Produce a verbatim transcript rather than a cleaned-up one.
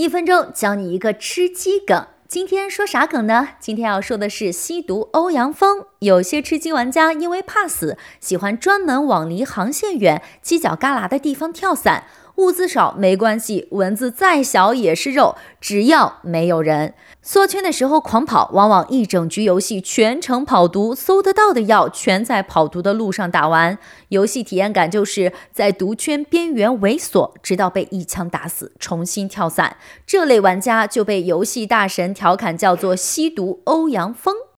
一分钟教你一个吃鸡梗。今天说啥梗呢？今天要说的是吸毒欧阳锋。有些吃鸡玩家因为怕死，喜欢专门往离航线远、犄角旮旯的地方跳伞。物资少没关系，蚊子再小也是肉，只要没有人。缩圈的时候狂跑，往往一整局游戏全程跑毒，搜得到的药全在跑毒的路上打完。游戏体验感就是在毒圈边缘猥琐，直到被一枪打死，重新跳伞。这类玩家就被游戏大神调侃叫做吸毒欧阳锋。